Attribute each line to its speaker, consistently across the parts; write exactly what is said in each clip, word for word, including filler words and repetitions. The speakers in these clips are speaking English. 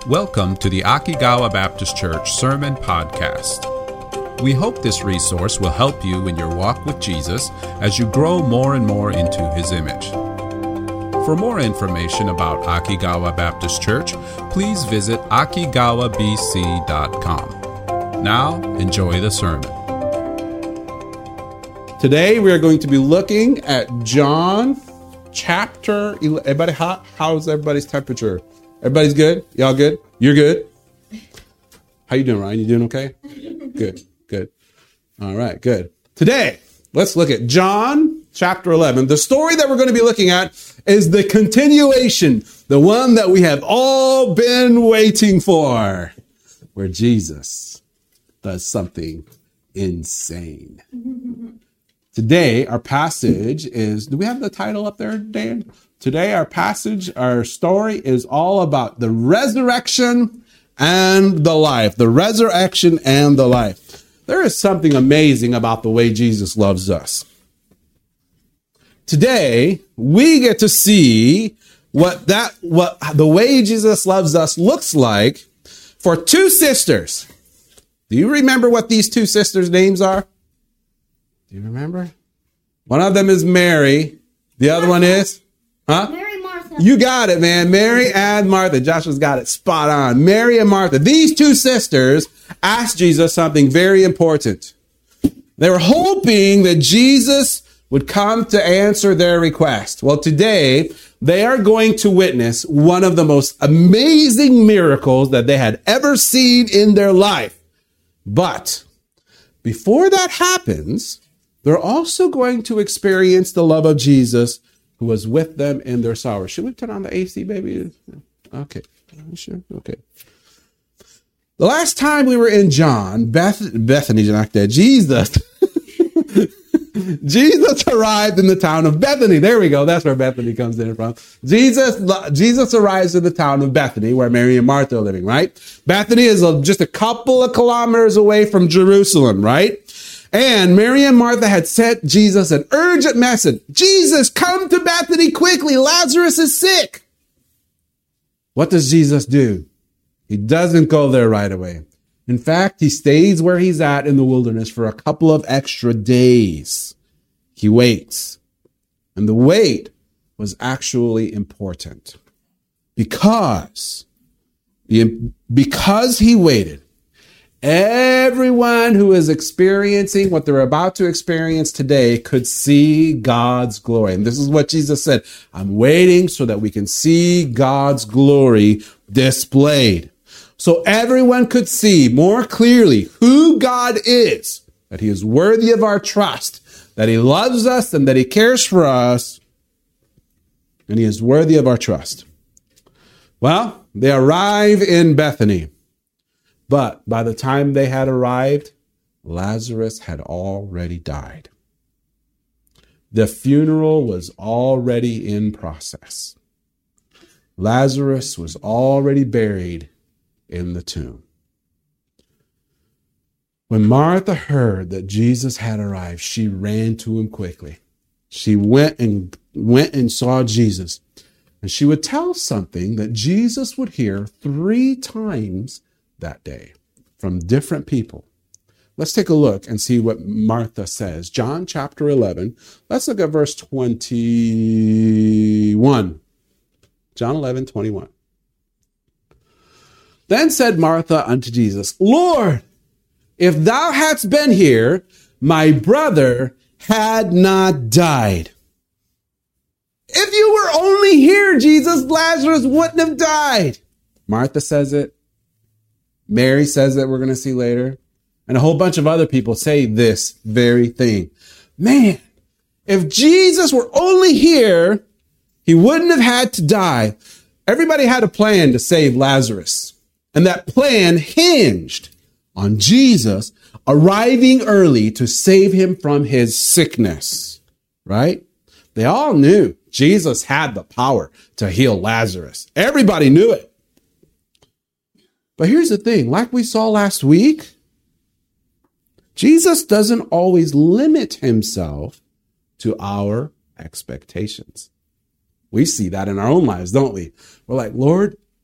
Speaker 1: Welcome to the Akigawa Baptist Church Sermon Podcast. We hope this resource will help you in your walk with Jesus as you grow more and more into His image. For more information about Akigawa Baptist Church, please visit akigawa b c dot com. Now, enjoy the sermon.
Speaker 2: Today we are going to be looking at John chapter eleven. Everybody hot? How's everybody's temperature? Everybody's good? Y'all good? You're good? How you doing, Ryan? You doing okay? Good, good. All right, good. Today, let's look at John chapter eleven. The story that we're going to be looking at is the continuation, the one that we have all been waiting for, where Jesus does something insane. Today, our passage is, do we have the title up there, Dan? Today, our passage, our story is all about the resurrection and the life. The resurrection and the life. There is something amazing about the way Jesus loves us. Today, we get to see what that, what the way Jesus loves us looks like for two sisters. Do you remember what these two sisters' names are? Do you remember? One of them is Mary. The other one is? Huh?
Speaker 3: Mary, Martha.
Speaker 2: You got it, man. Mary and Martha. Joshua's got it spot on. Mary and Martha. These two sisters asked Jesus something very important. They were hoping that Jesus would come to answer their request. Well, today, they are going to witness one of the most amazing miracles that they had ever seen in their life. But before that happens, they're also going to experience the love of Jesus who was with them in their sorrow. Should we turn on the A C, baby? Okay. Sure. Okay. The last time we were in John, Beth, Bethany, not that, Jesus, Jesus arrived in the town of Bethany. There we go. That's where Bethany comes in from. Jesus, Jesus arrives in the town of Bethany, where Mary and Martha are living, right? Bethany is just a couple of kilometers away from Jerusalem, right? And Mary and Martha had sent Jesus an urgent message. Jesus, come to Bethany quickly. Lazarus is sick. What does Jesus do? He doesn't go there right away. In fact, he stays where he's at in the wilderness for a couple of extra days. He waits. And the wait was actually important because, because he waited. Everyone who is experiencing what they're about to experience today could see God's glory. And this is what Jesus said. I'm waiting so that we can see God's glory displayed. So everyone could see more clearly who God is, that he is worthy of our trust, that he loves us and that he cares for us, and he is worthy of our trust. Well, they arrive in Bethany. But by the time they had arrived, Lazarus had already died. The funeral was already in process. Lazarus was already buried in the tomb. When Martha heard that Jesus had arrived, she ran to him quickly. She went and went and saw Jesus. And she would tell something that Jesus would hear three times that day from different people. Let's take a look and see what Martha says. John chapter eleven. Let's look at verse twenty-one. John eleven, twenty-one. Then said Martha unto Jesus, Lord, if thou hadst been here, my brother had not died. If you were only here, Jesus, Lazarus wouldn't have died. Martha says it. Mary says it, we're going to see later. And a whole bunch of other people say this very thing. Man, if Jesus were only here, he wouldn't have had to die. Everybody had a plan to save Lazarus. And that plan hinged on Jesus arriving early to save him from his sickness, right? They all knew Jesus had the power to heal Lazarus. Everybody knew it. But here's the thing, like we saw last week, Jesus doesn't always limit himself to our expectations. We see that in our own lives, don't we? We're like, Lord,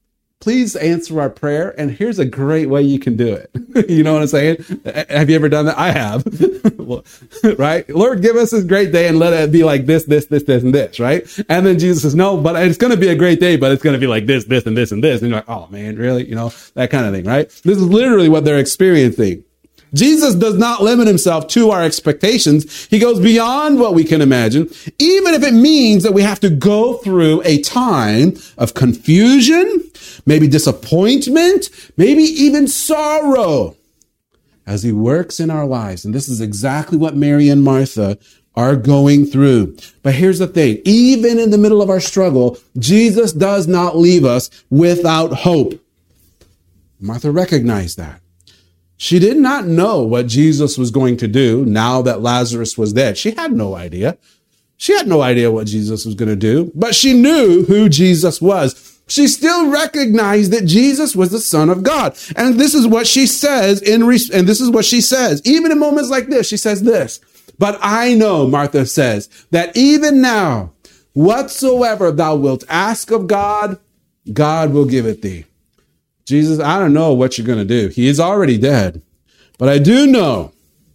Speaker 2: please answer our prayer. And here's a great way you can do it. You know what I'm saying? Have you ever done that? I have. Right? Lord, give us this great day and let it be like this, this, this, this, and this, right? And then Jesus says, no, but it's going to be a great day, but it's going to be like this, this, and this, and this. And you're like, oh man, really? You know, that kind of thing, right? This is literally what they're experiencing. Jesus does not limit himself to our expectations. He goes beyond what we can imagine, even if it means that we have to go through a time of confusion, maybe disappointment, maybe even sorrow as he works in our lives. And this is exactly what Mary and Martha are going through. But here's the thing. Even in the middle of our struggle, Jesus does not leave us without hope. Martha recognized that. She did not know what Jesus was going to do now that Lazarus was dead. She had no idea. She had no idea what Jesus was going to do, but she knew who Jesus was. She still recognized that Jesus was the Son of God. And this is what she says in, and this is what she says. Even in moments like this, she says this, but I know, Martha says, that even now, whatsoever thou wilt ask of God, God will give it thee. Jesus, I don't know what you're going to do. He is already dead. But I do know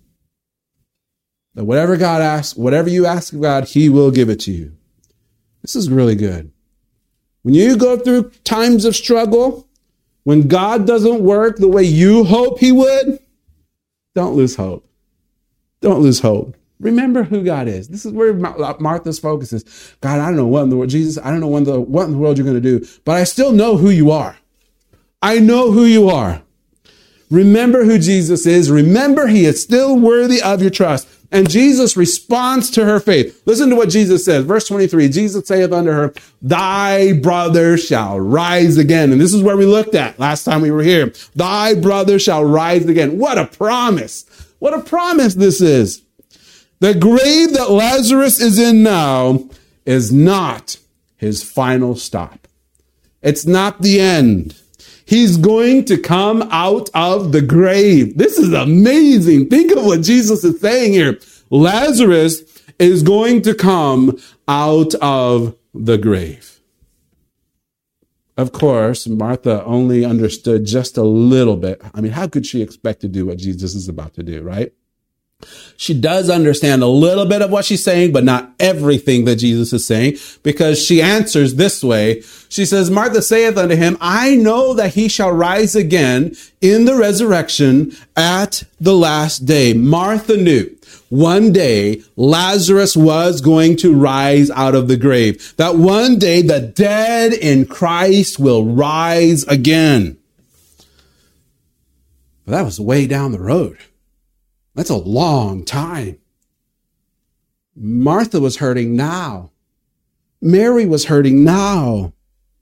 Speaker 2: that whatever God asks, whatever you ask of God, he will give it to you. This is really good. When you go through times of struggle, when God doesn't work the way you hope he would, don't lose hope. Don't lose hope. Remember who God is. This is where Martha's focus is. God, I don't know what in the world, Jesus, I don't know what in the, what in the world you're going to do, but I still know who you are. I know who you are. Remember who Jesus is. Remember he is still worthy of your trust. And Jesus responds to her faith. Listen to what Jesus says. Verse twenty-three, Jesus saith unto her, thy brother shall rise again. And this is where we looked at last time we were here. Thy brother shall rise again. What a promise. What a promise this is. The grave that Lazarus is in now is not his final stop. It's not the end. He's going to come out of the grave. This is amazing. Think of what Jesus is saying here. Lazarus is going to come out of the grave. Of course, Martha only understood just a little bit. I mean, how could she expect to do what Jesus is about to do, right? She does understand a little bit of what she's saying, but not everything that Jesus is saying, because she answers this way. She says, Martha saith unto him, I know that he shall rise again in the resurrection at the last day. Martha knew one day Lazarus was going to rise out of the grave, that one day the dead in Christ will rise again. But that was way down the road. That's a long time. Martha was hurting now. Mary was hurting now.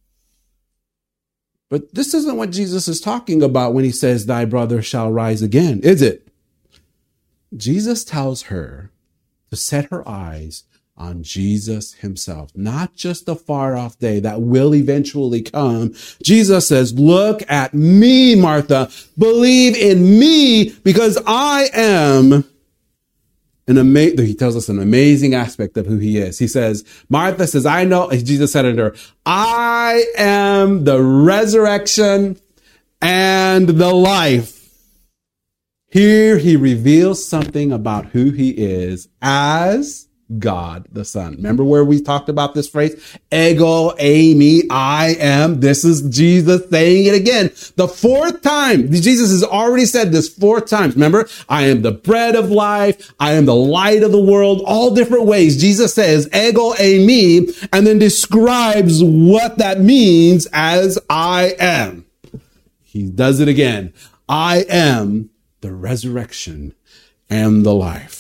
Speaker 2: But this isn't what Jesus is talking about when he says, thy brother shall rise again, is it? Jesus tells her to set her eyes on Jesus himself, not just the far off day that will eventually come. Jesus says, look at me, Martha, believe in me, because I am an amazing, he tells us an amazing aspect of who he is. He says, Martha says, I know, Jesus said unto her, I am the resurrection and the life. Here he reveals something about who he is as God the Son. Remember where we talked about this phrase? Ego, eimi, I am. This is Jesus saying it again. The fourth time. Jesus has already said this four times. Remember, I am the bread of life. I am the light of the world. All different ways. Jesus says ego, eimi, and then describes what that means as I am. He does it again. I am the resurrection and the life.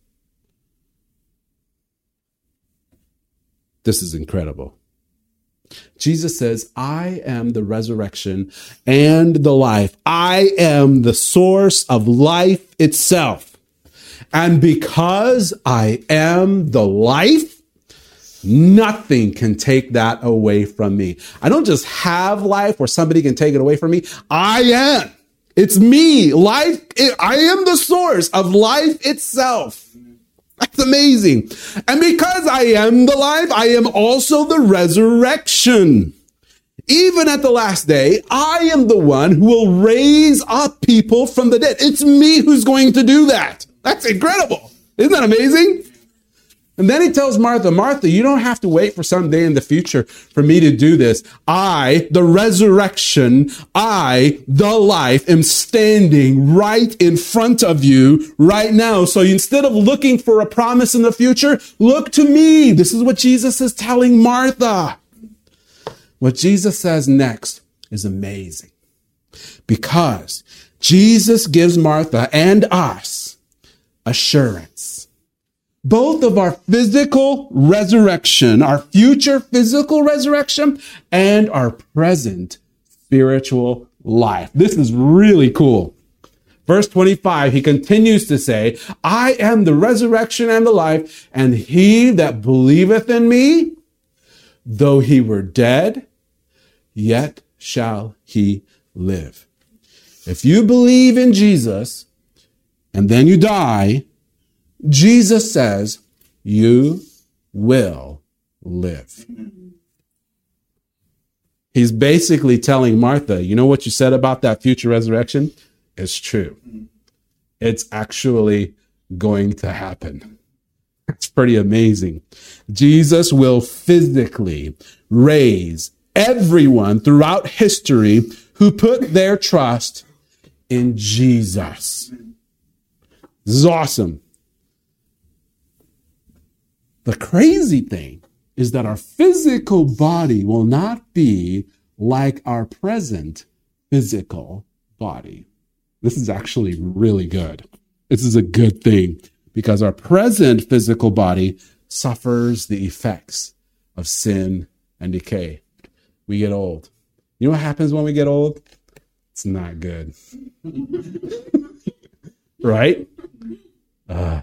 Speaker 2: This is incredible. Jesus says, I am the resurrection and the life. I am the source of life itself. And because I am the life, nothing can take that away from me. I don't just have life where somebody can take it away from me. I am. It's me. Life. I am the source of life itself. That's amazing. And because I am the life, I am also the resurrection. even at the last day, I am the one who will raise up people from the dead. It's me who's going to do that. That's incredible. Isn't that amazing? And then he tells Martha, Martha, you don't have to wait for some day in the future for me to do this. I, the resurrection, I, the life, am standing right in front of you right now. So instead of looking for a promise in the future, look to me. This is what Jesus is telling Martha. What Jesus says next is amazing, because Jesus gives Martha and us assurance. Both of our physical resurrection, our future physical resurrection, and our present spiritual life. This is really cool. Verse twenty-five, he continues to say, I am the resurrection and the life, and he that believeth in me, though he were dead, yet shall he live. If you believe in Jesus and then you die, Jesus says you will live. He's basically telling Martha, you know what you said about that future resurrection? It's true. It's actually going to happen. It's pretty amazing. Jesus will physically raise everyone throughout history who put their trust in Jesus. This is awesome. The crazy thing is that our physical body will not be like our present physical body. This is actually really good. This is a good thing, because our present physical body suffers the effects of sin and decay. We get old. You know what happens when we get old? It's not good. Right? Uh,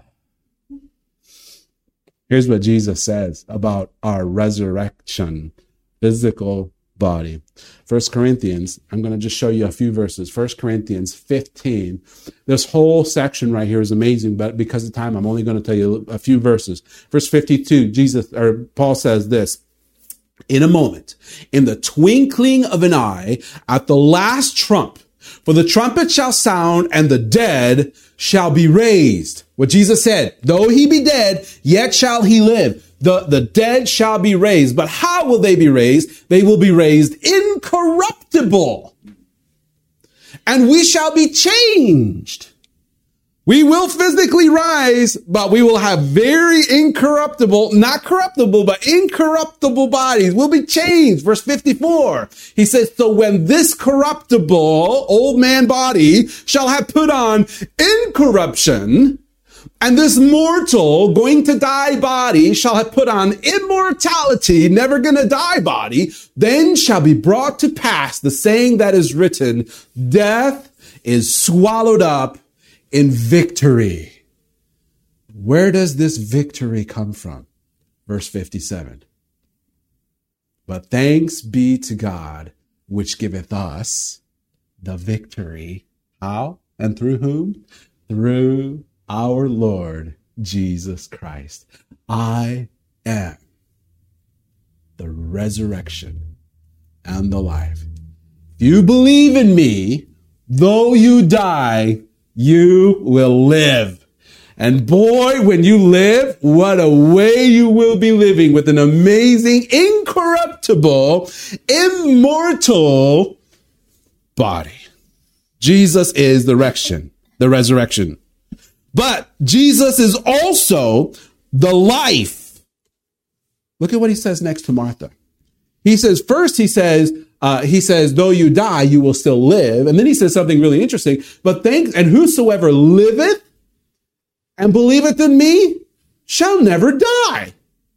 Speaker 2: here's what Jesus says about our resurrection, physical body. First Corinthians, I'm going to just show you a few verses. First Corinthians fifteen. This whole section right here is amazing, but because of time, I'm only going to tell you a few verses. Verse fifty-two, Jesus or Paul says this, in a moment, in the twinkling of an eye, at the last trump, for the trumpet shall sound, and the dead shall be raised. What Jesus said, though he be dead, yet shall he live. The, the dead shall be raised. But how will they be raised? They will be raised incorruptible. And we shall be changed. We will physically rise, but we will have very incorruptible, not corruptible, but incorruptible bodies. We'll be changed. Verse fifty-four, he says, so when this corruptible old man body shall have put on incorruption, and this mortal going to die body shall have put on immortality, never going to die body, then shall be brought to pass the saying that is written, death is swallowed up in victory. Where does this victory come from? Verse fifty-seven. But thanks be to God, which giveth us the victory. How? And through whom? Through our Lord Jesus Christ. I am the resurrection and the life. If you believe in me, though you die, you will live. And boy, when you live, what a way you will be living, with an amazing, incorruptible, immortal body. Jesus is the resurrection, the resurrection. But Jesus is also the life. Look at what he says next to Martha. He says, first he says, Uh, he says, though you die, you will still live. And then he says something really interesting. But thanks, and whosoever liveth and believeth in me shall never die.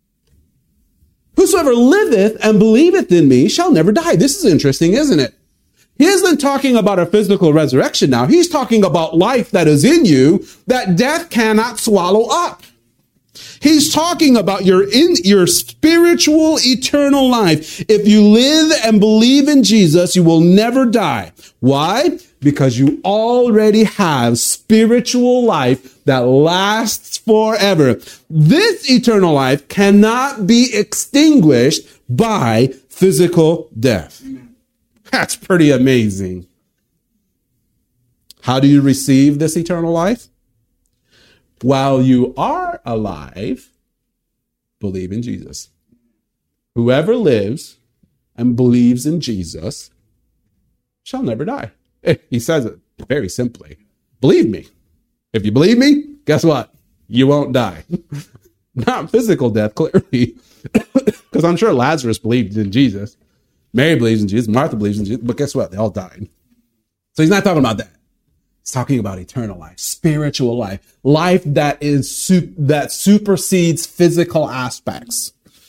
Speaker 2: Whosoever liveth and believeth in me shall never die. This is interesting, isn't it? He isn't talking about a physical resurrection now. He's talking about life that is in you that death cannot swallow up. He's talking about your in your spiritual eternal life. If you live and believe in Jesus, you will never die. Why? Because you already have spiritual life that lasts forever. This eternal life cannot be extinguished by physical death. That's pretty amazing. How do you receive this eternal life? While you are alive, believe in Jesus. Whoever lives and believes in Jesus shall never die. He says it very simply. Believe me. If you believe me, guess what? You won't die. Not physical death, clearly. Because I'm sure Lazarus believed in Jesus. Mary believes in Jesus. Martha believes in Jesus. But guess what? They all died. So he's not talking about that. He's talking about eternal life, spiritual life, life that is su- that supersedes physical aspects.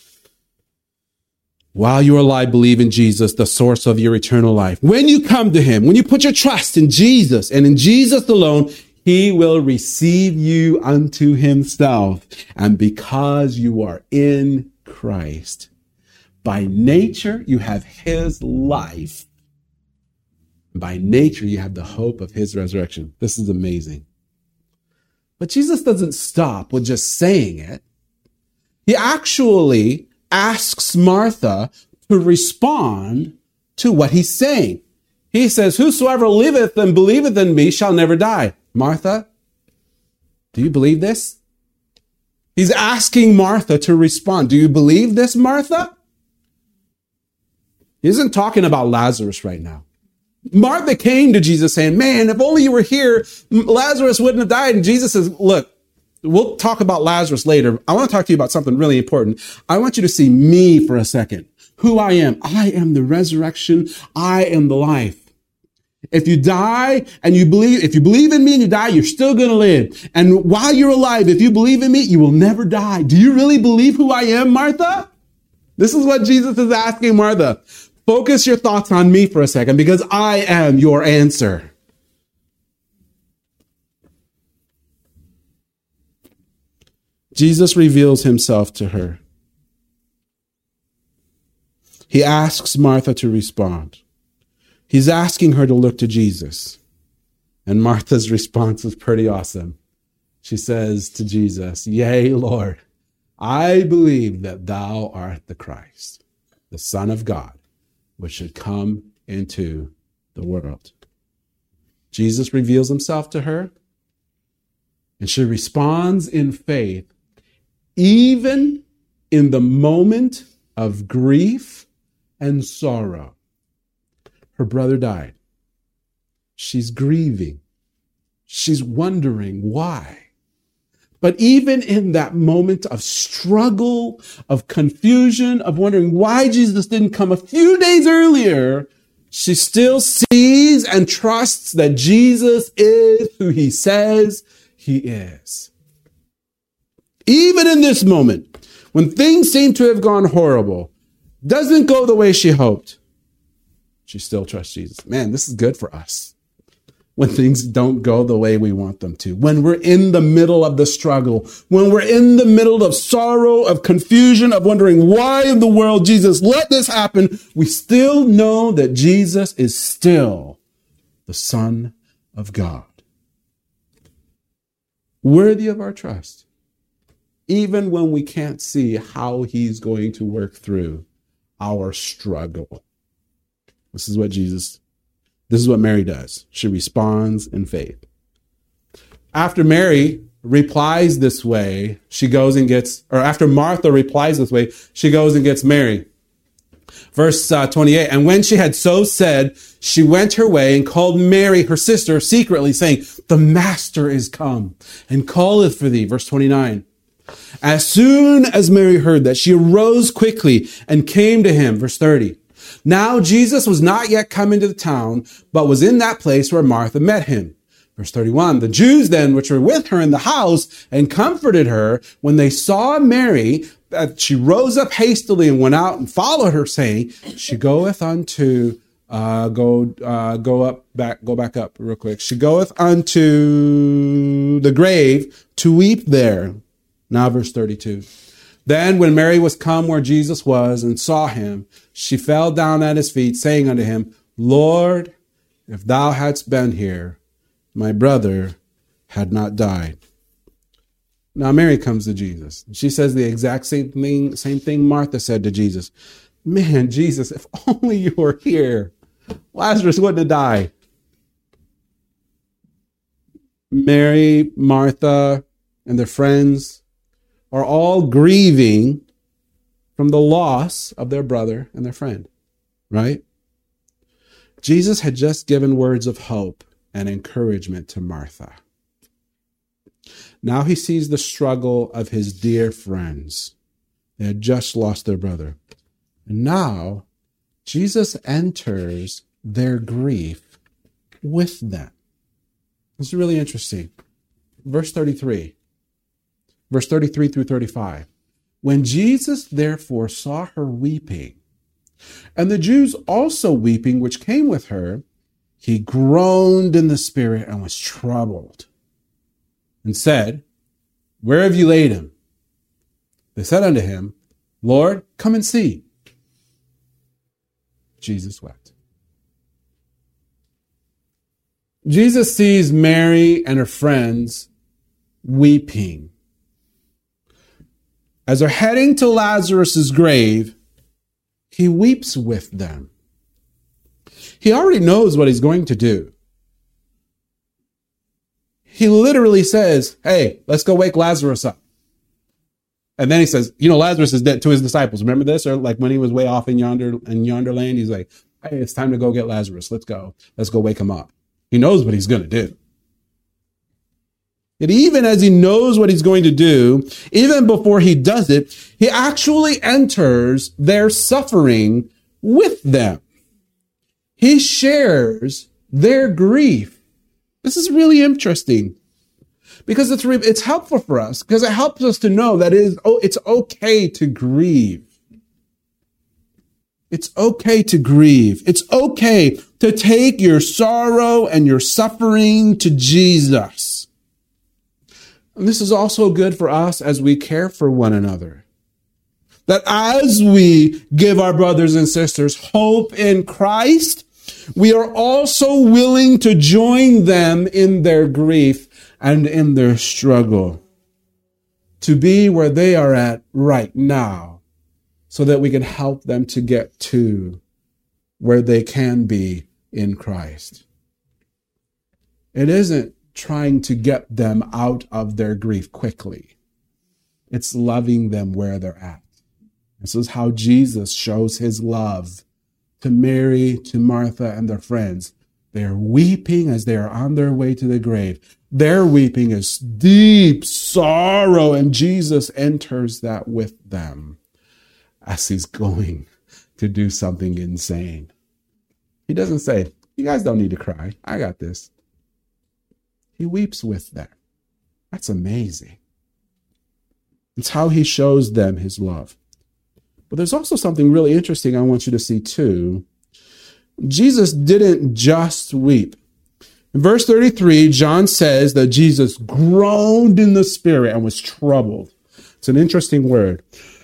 Speaker 2: While you are alive, believe in Jesus, the source of your eternal life. When you come to him, when you put your trust in Jesus and in Jesus alone, he will receive you unto himself. And because you are in Christ, by nature, you have his life. By nature, you have the hope of his resurrection. This is amazing. But Jesus doesn't stop with just saying it. He actually asks Martha to respond to what he's saying. He says, whosoever liveth and believeth in me shall never die. Martha, do you believe this? He's asking Martha to respond. Do you believe this, Martha? He isn't talking about Lazarus right now. Martha came to Jesus saying, man, if only you were here, Lazarus wouldn't have died. And Jesus says, look, we'll talk about Lazarus later. I want to talk to you about something really important. I want you to see me for a second. Who I am. I am the resurrection. I am the life. If you die and you believe, if you believe in me and you die, you're still going to live. And while you're alive, if you believe in me, you will never die. Do you really believe who I am, Martha? This is what Jesus is asking Martha. Focus your thoughts on me for a second because I am your answer. Jesus reveals himself to her. He asks Martha to respond. He's asking her to look to Jesus. And Martha's response is pretty awesome. She says to Jesus, yea, Lord, I believe that thou art the Christ, the Son of God, which should come into the world. Jesus reveals himself to her, and she responds in faith, even in the moment of grief and sorrow. Her brother died. She's grieving. She's wondering why. But even in that moment of struggle, of confusion, of wondering why Jesus didn't come a few days earlier, she still sees and trusts that Jesus is who he says he is. Even in this moment, when things seem to have gone horrible, doesn't go the way she hoped, she still trusts Jesus. Man, this is good for us. When things don't go the way we want them to, when we're in the middle of the struggle, when we're in the middle of sorrow, of confusion, of wondering why in the world Jesus let this happen, we still know that Jesus is still the Son of God. Worthy of our trust, even when we can't see how he's going to work through our struggle. This is what Jesus This is what Mary does. She responds in faith. After Mary replies this way, she goes and gets, or after Martha replies this way, she goes and gets Mary. Verse uh, twenty-eight, and when she had so said, she went her way and called Mary, her sister, secretly, saying, the Master is come and calleth for thee. Verse twenty-nine. As soon as Mary heard that, she arose quickly and came to him. Verse thirty. Now Jesus was not yet come into the town, but was in that place where Martha met him. Verse thirty-one, the Jews then, which were with her in the house and comforted her, when they saw Mary, that she rose up hastily and went out and followed her, saying, she goeth unto, uh, go, uh, go up, back, go back up real quick. She goeth unto the grave to weep there. Now verse thirty-two. Then when Mary was come where Jesus was and saw him, she fell down at his feet, saying unto him, Lord, if thou hadst been here, my brother had not died. Now Mary comes to Jesus. She says the exact same thing, same thing Martha said to Jesus. Man, Jesus, if only you were here, Lazarus wouldn't have died. Mary, Martha, and their friends are all grieving from the loss of their brother and their friend, right? Jesus had just given words of hope and encouragement to Martha. Now he sees the struggle of his dear friends. They had just lost their brother. And now Jesus enters their grief with them. This is really interesting. Verse thirty-three. Verse thirty-three through thirty-five. When Jesus therefore saw her weeping, and the Jews also weeping, which came with her, he groaned in the spirit and was troubled, and said, Where have you laid him? They said unto him, Lord, come and see. Jesus wept. Jesus sees Mary and her friends weeping. As they're heading to Lazarus' grave, he weeps with them. He already knows what he's going to do. He literally says, hey, let's go wake Lazarus up. And then he says, you know, Lazarus is dead, to his disciples. Remember this? Or like when he was way off in yonder, in yonder land, he's like, hey, it's time to go get Lazarus. Let's go. Let's go wake him up. He knows what he's going to do. And even as he knows what he's going to do, even before he does it, he actually enters their suffering with them. He shares their grief. This is really interesting because it's re- it's helpful for us because it helps us to know that it is, oh, it's okay to grieve. It's okay to grieve. It's okay to take your sorrow and your suffering to Jesus. And this is also good for us as we care for one another. That as we give our brothers and sisters hope in Christ, we are also willing to join them in their grief and in their struggle. To be where they are at right now, so that we can help them to get to where they can be in Christ. It isn't trying to get them out of their grief quickly. It's loving them where they're at. This is how Jesus shows his love to Mary, to Martha, and their friends. They are weeping as they are on their way to the grave. Their weeping is deep sorrow, and Jesus enters that with them as he's going to do something insane. He doesn't say, you guys don't need to cry. I got this. He weeps with them. That's amazing. It's how he shows them his love. But there's also something really interesting I want you to see too. Jesus didn't just weep. In verse thirty-three, John says that Jesus groaned in the spirit and was troubled. It's an interesting word.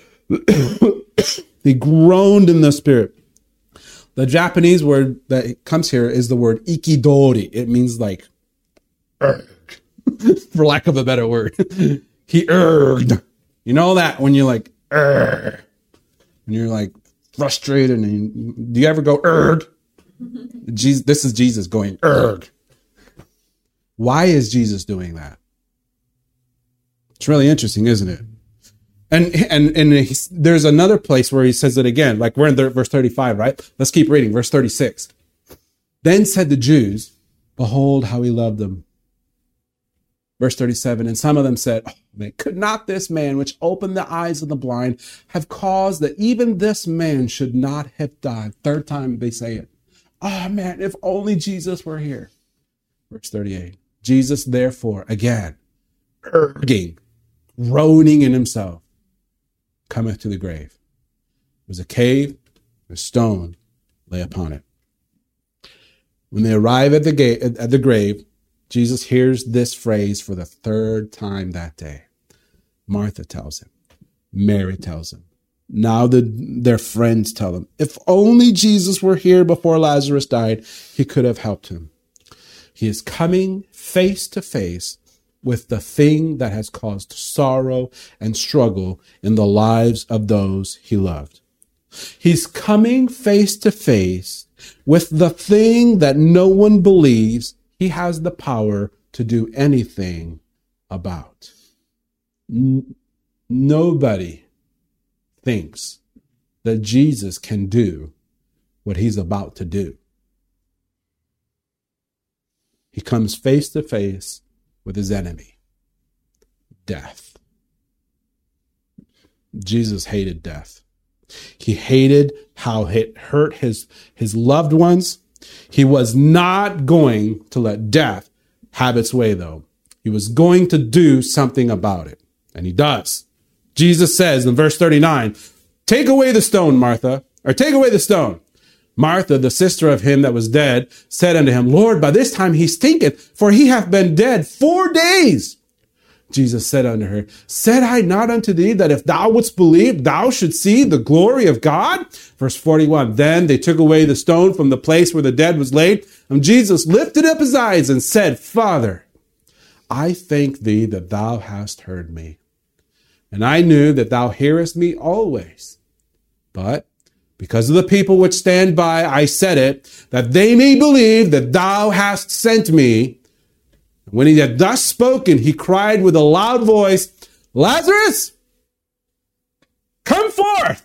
Speaker 2: He groaned in the spirit. The Japanese word that comes here is the word ikidori. It means like, erg, for lack of a better word. He erged. You know that when you're like, erg, when you're like frustrated and you, do you ever go erg? Jesus, this is Jesus going erg. Why is Jesus doing that? It's really interesting, isn't it? And and and there's another place where he says it again, like we're in verse thirty-five, right? Let's keep reading, verse thirty-six. Then said the Jews, behold how he loved them. Verse thirty-seven, and some of them said, oh, man, could not this man which opened the eyes of the blind have caused that even this man should not have died? Third time they say it. Oh man, if only Jesus were here. Verse thirty-eight, Jesus therefore, again, urging, groaning in himself, cometh to the grave. It was a cave, a stone lay upon it. When they arrive at the gate, at the grave, Jesus hears this phrase for the third time that day. Martha tells him. Mary tells him. Now the, their friends tell him, if only Jesus were here before Lazarus died, he could have helped him. He is coming face to face with the thing that has caused sorrow and struggle in the lives of those he loved. He's coming face to face with the thing that no one believes he has the power to do anything about. N- nobody thinks that Jesus can do what he's about to do. He comes face to face with his enemy, death. Jesus hated death. He hated how it hurt his, his loved ones. He was not going to let death have its way, though. He was going to do something about it, and he does. Jesus says in verse thirty-nine, "Take away the stone, Martha," or "Take away the stone." Martha, the sister of him that was dead, said unto him, "Lord, by this time he stinketh, for he hath been dead four days." Jesus said unto her, "Said I not unto thee that if thou wouldst believe, thou should see the glory of God?" Verse forty-one, "Then they took away the stone from the place where the dead was laid, and Jesus lifted up his eyes and said, Father, I thank thee that thou hast heard me. And I knew that thou hearest me always. But because of the people which stand by, I said it, that they may believe that thou hast sent me. When he had thus spoken, he cried with a loud voice, Lazarus, come forth.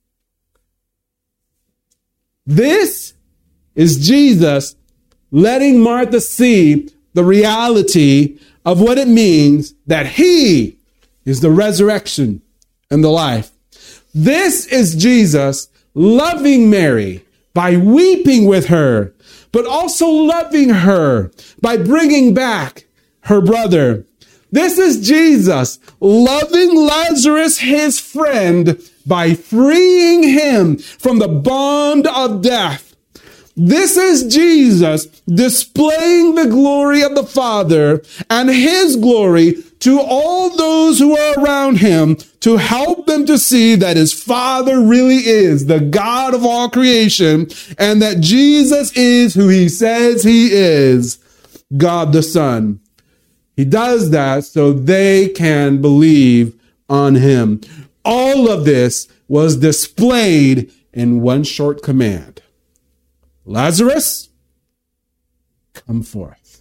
Speaker 2: This is Jesus letting Martha see the reality of what it means that he is the resurrection and the life. This is Jesus loving Mary by weeping with her, but also loving her by bringing back her brother. This is Jesus loving Lazarus, his friend, by freeing him from the bond of death. This is Jesus displaying the glory of the Father and his glory to all those who are around him to help them to see that his Father really is the God of all creation and that Jesus is who he says he is, God the Son. He does that so they can believe on him. All of this was displayed in one short command. Lazarus, come forth.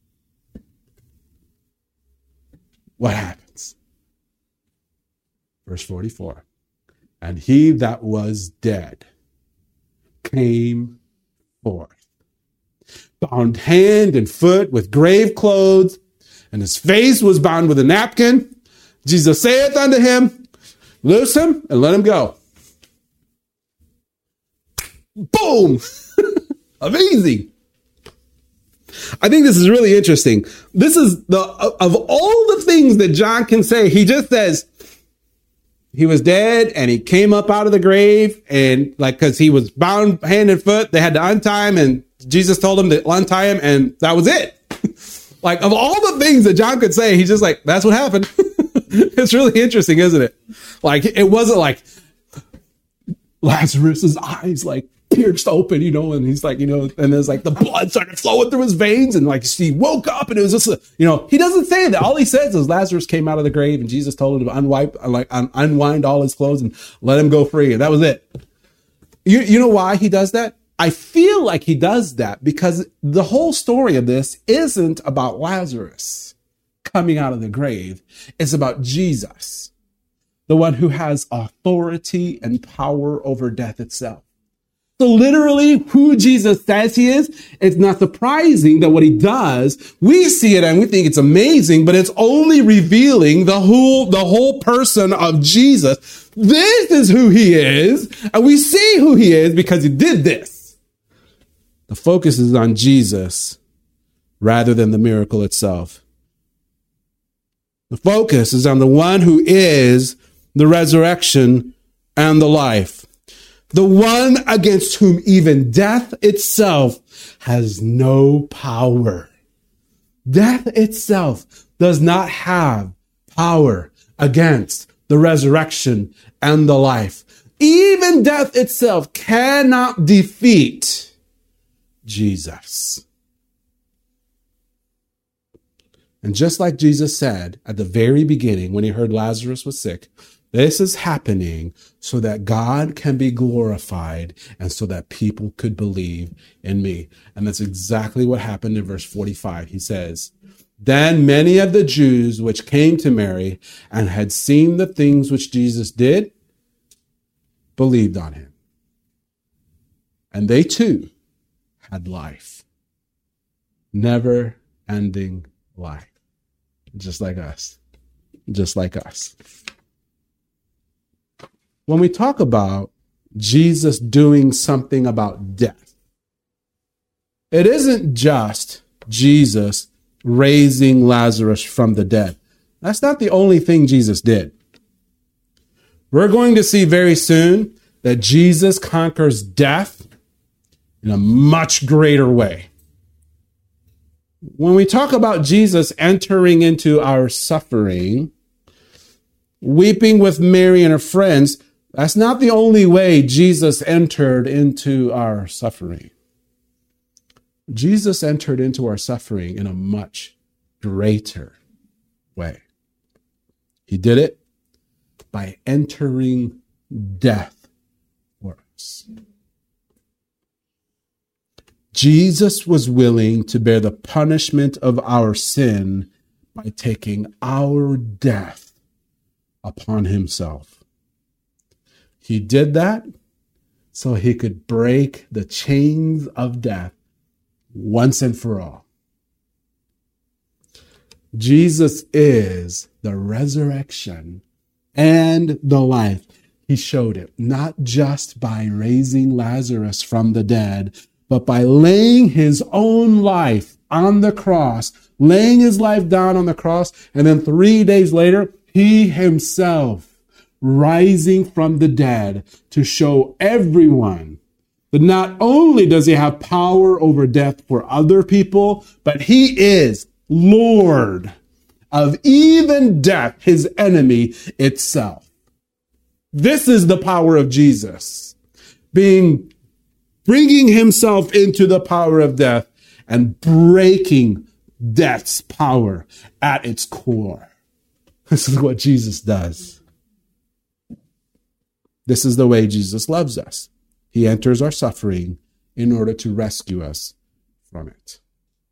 Speaker 2: What happens? Verse forty-four. And he that was dead came forth, bound hand and foot with grave clothes, and his face was bound with a napkin. Jesus saith unto him, loose him and let him go. Boom! Amazing. I think this is really interesting. This is the, of all the things that John can say, he just says he was dead and he came up out of the grave, and like, cause he was bound hand and foot, they had to untie him, and Jesus told him to untie him, and that was it. Like, of all the things that John could say, he's just like, that's what happened. It's really interesting, isn't it? Like, it wasn't like Lazarus's eyes like pierced open, you know, and he's like, you know, and there's like the blood started flowing through his veins, and like he woke up, and it was just, a, you know, he doesn't say that. All he says is Lazarus came out of the grave, and Jesus told him to unwipe, like un- unwind all his clothes and let him go free, and that was it. You, you know why he does that? I feel like he does that because the whole story of this isn't about Lazarus coming out of the grave. It's about Jesus, the one who has authority and power over death itself. So literally who Jesus says he is, it's not surprising that what he does, we see it and we think it's amazing, but it's only revealing the whole, the whole person of Jesus. This is who he is, and we see who he is because he did this. The focus is on Jesus rather than the miracle itself. The focus is on the one who is the resurrection and the life. The one against whom even death itself has no power. Death itself does not have power against the resurrection and the life. Even death itself cannot defeat Jesus. And just like Jesus said at the very beginning when he heard Lazarus was sick, this is happening so that God can be glorified and so that people could believe in me. And that's exactly what happened in verse forty-five. He says, then many of the Jews which came to Mary and had seen the things which Jesus did believed on him. And they too had life. Never ending life. Just like us. Just like us. When we talk about Jesus doing something about death, it isn't just Jesus raising Lazarus from the dead. That's not the only thing Jesus did. We're going to see very soon that Jesus conquers death in a much greater way. When we talk about Jesus entering into our suffering, weeping with Mary and her friends, that's not the only way Jesus entered into our suffering. Jesus entered into our suffering in a much greater way. He did it by entering death for us. Jesus was willing to bear the punishment of our sin by taking our death upon himself. He did that so he could break the chains of death once and for all. Jesus is the resurrection and the life. He showed it not just by raising Lazarus from the dead, but by laying his own life on the cross, laying his life down on the cross, and then three days later, he himself rising from the dead to show everyone that not only does he have power over death for other people, but he is Lord of even death, his enemy itself. This is the power of Jesus, being bringing himself into the power of death and breaking death's power at its core. This is what Jesus does. This is the way Jesus loves us. He enters our suffering in order to rescue us from it.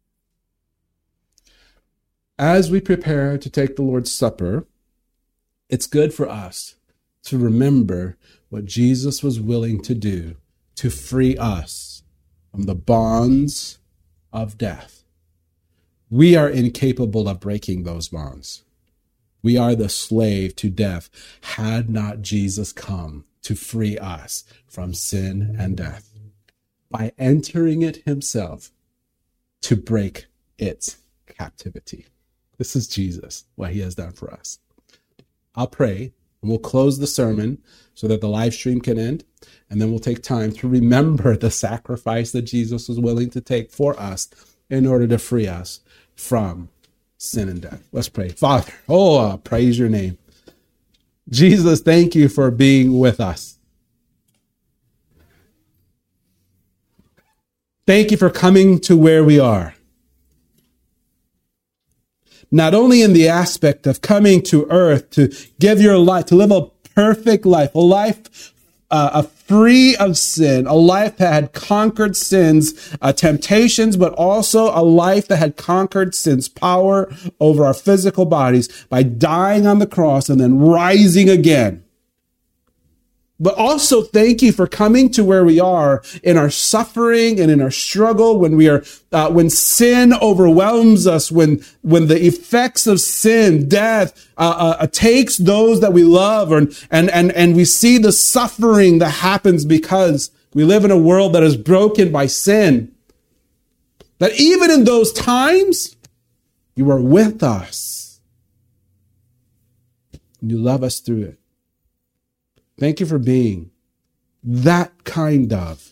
Speaker 2: As we prepare to take the Lord's Supper, it's good for us to remember what Jesus was willing to do to free us from the bonds of death. We are incapable of breaking those bonds. We are the slave to death had not Jesus come to free us from sin and death by entering it himself to break its captivity. This is Jesus, what he has done for us. I'll pray, and we'll close the sermon so that the live stream can end, and then we'll take time to remember the sacrifice that Jesus was willing to take for us in order to free us from sin and death. Let's pray. Father, oh, uh, praise your name. Jesus, thank you for being with us. Thank you for coming to where we are. Not only in the aspect of coming to earth to give your life, to live a perfect life, a life uh, a free of sin, a life that had conquered sin's uh, temptations, but also a life that had conquered sin's power over our physical bodies by dying on the cross and then rising again. But also thank you for coming to where we are in our suffering and in our struggle, when we are, uh, when sin overwhelms us, when, when the effects of sin, death, uh, uh, takes those that we love, and, and, and, and we see the suffering that happens because we live in a world that is broken by sin. That even in those times, you are with us. And you love us through it. Thank you for being that kind of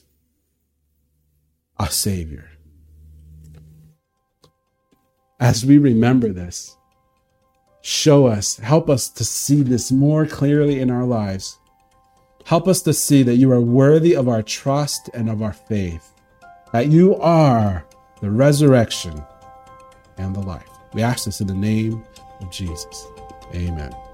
Speaker 2: a Savior. As we remember this, show us, help us to see this more clearly in our lives. Help us to see that you are worthy of our trust and of our faith, that you are the resurrection and the life. We ask this in the name of Jesus. Amen.